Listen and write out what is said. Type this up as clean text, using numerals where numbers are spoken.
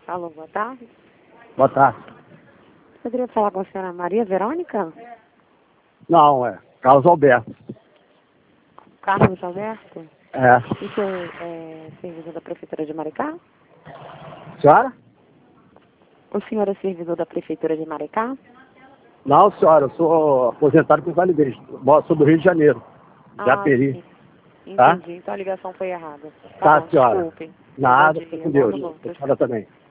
Alô, boa tarde. Boa tarde. Poderia falar com a senhora Maria Verônica? Não, é Carlos Alberto. Carlos Alberto? É. O senhor é servidor da Prefeitura de Maricá? Senhora? O senhor é servidor da Prefeitura de Maricá? Não, senhora, eu sou aposentado com validez. Sou do Rio de Janeiro. Japeri. Sim. Tá? Entendi. Então a ligação foi errada. Tá, Bom, senhora. desculpe. Nada, Bom fica dia. com Bom Deus. ano novo. A senhora também.